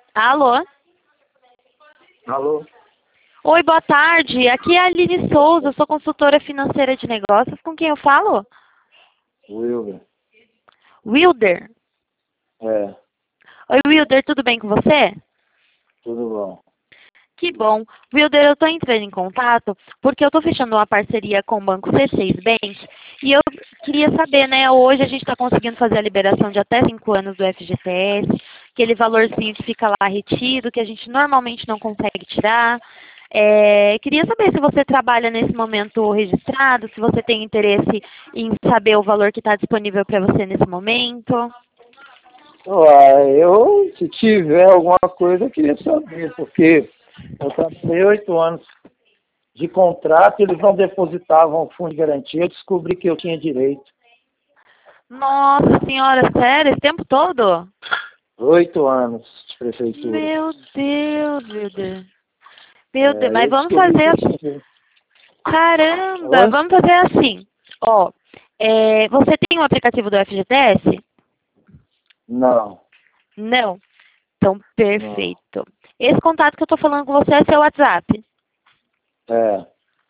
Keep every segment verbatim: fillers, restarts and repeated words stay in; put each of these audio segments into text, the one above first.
Alô? Alô? Oi, boa tarde. Aqui é a Aline Souza, eu sou consultora financeira de negócios. Com quem eu falo? Wilber. Wilder. É, Oi, Wilder, tudo bem com você? tudo bom. Que bom. Wilder, eu estou entrando em contato porque eu estou fechando uma parceria com o Banco C seis Bank e eu queria saber, né, hoje a gente está conseguindo fazer a liberação de até cinco anos do F G T S, aquele valorzinho que fica lá retido, que a gente normalmente não consegue tirar. É, queria saber se você trabalha nesse momento registrado, se você tem interesse em saber o valor que está disponível para você nesse momento. Uai, eu, se tiver alguma coisa, eu queria saber, porque eu trabalhei oito anos de contrato, eles não depositavam o fundo de garantia, eu descobri que eu tinha direito. Nossa senhora, sério, esse tempo todo? Oito anos de prefeitura. Meu Deus, Wilder. Meu Deus, É, mas eu vamos descobri que fazer eu assim. tinha direito. Caramba, Oi? vamos fazer assim. Ó, é, você tem um aplicativo do F G T S? Não, Não? Então, não. perfeito. Esse contato que eu estou falando com você é seu WhatsApp? É,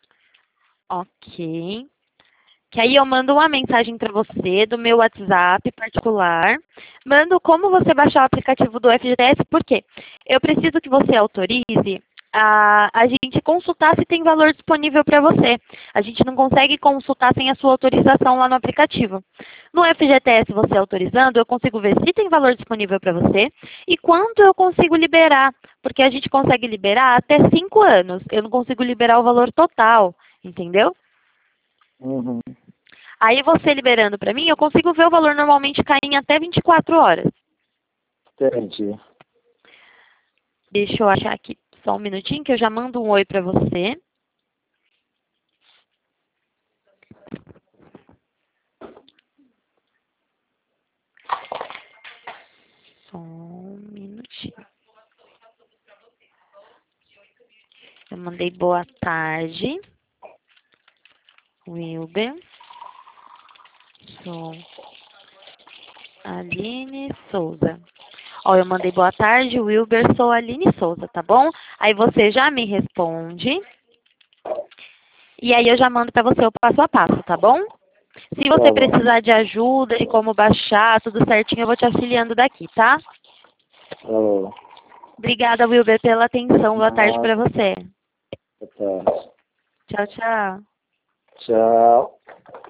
Ok. Que aí eu mando uma mensagem para você do meu WhatsApp particular. Mando como você baixar o aplicativo do F G T S, por quê? Eu preciso que você autorize a, a gente consultar se tem valor disponível para você. A gente não consegue consultar sem a sua autorização lá no aplicativo. No F G T S, você autorizando, eu consigo ver se tem valor disponível para você e quanto eu consigo liberar. Porque a gente consegue liberar até cinco anos. Eu não consigo liberar o valor total, entendeu? uhum, Aí você liberando para mim, eu consigo ver o valor normalmente cair em até vinte e quatro horas. entendi. Deixa eu achar aqui só um minutinho que eu já mando um oi para você. Só um minutinho. Eu mandei boa tarde. Wilber. Sou Aline Souza. Ó, eu mandei boa tarde, Wilber, sou Aline Souza, tá bom? Aí você já me responde. E aí eu já mando para você o passo a passo, tá bom? Se Tá você bom. precisar de ajuda, de como baixar, tudo certinho, eu vou te auxiliando daqui, tá? Tá bom. Obrigada, Wilber, pela atenção. Boa tarde Nada, para você. boa tarde. Tchau, tchau. Tchau.